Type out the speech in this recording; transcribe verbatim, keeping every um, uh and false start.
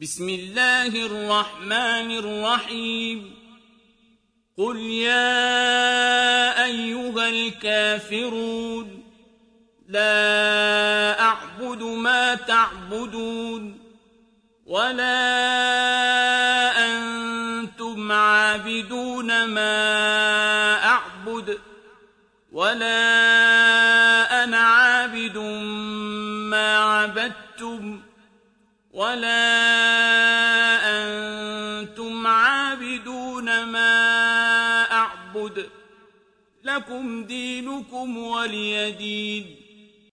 بسم الله الرحمن الرحيم قل يا أيها الكافرون لا أعبد ما تعبدون ولا أنتم عابدون ما أعبد ولا أنا عابد ما عبدتم ولا أنتم عابدون ما أعبد لكم دينكم ولي دين